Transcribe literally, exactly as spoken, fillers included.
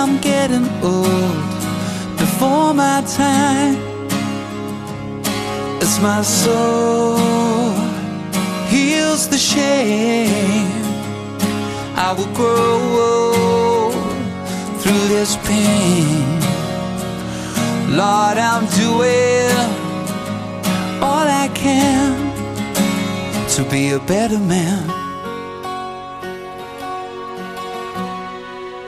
I'm getting old before my time. As my soul heals the shame, I will grow through this pain. Lord, I'm doing all I can to be a better man.